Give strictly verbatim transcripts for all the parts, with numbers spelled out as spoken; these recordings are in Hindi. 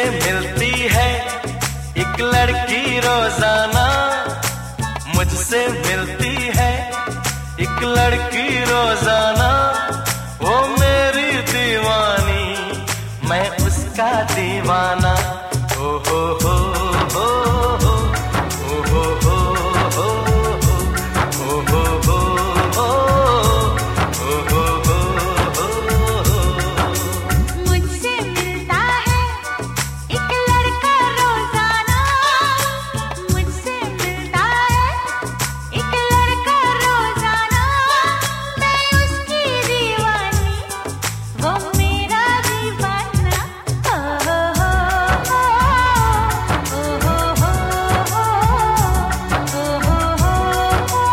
मुझसे मिलती है एक लड़की रोजाना, मुझसे मिलती है एक लड़की रोजाना। वो मेरी दीवानी, मैं उसका दीवाना। ओ हो हो हो हो, ओ हो हो हो हो, ओ हो हो हो, ओ हो हो हो। मुझसे मिलता है एक लड़का रोजाना, मुझसे मिलता है एक लड़का रोजाना। मैं उसकी दीवानी, वो मेरा दीवाना। ओ हो हो हो, ओ हो हो हो, ओ हो हो हो,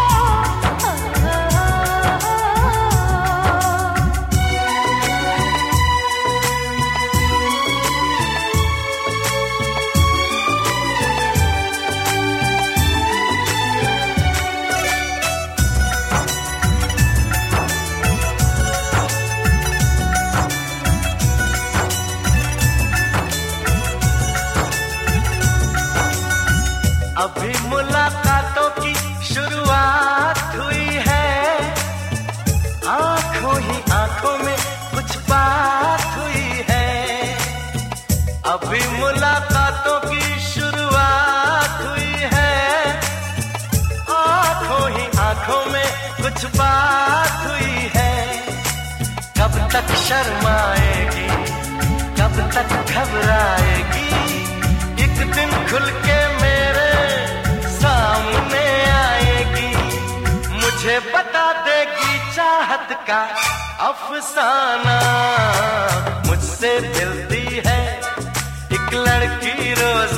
अभी मुलाकातों की शुरुआत हुई है, आंखों ही आंखों में कुछ बात हुई है। अभी मुलाकातों की शुरुआत हुई है, आंखों ही आंखों में कुछ बात हुई है। कब तक शर्माएगी, कब तक घबराएगी, एक दिन खुल के मेरे सामने आएगी। मुझे बता देगी चाहत का अफसाना। मुझसे मिलती है एक लड़की रोज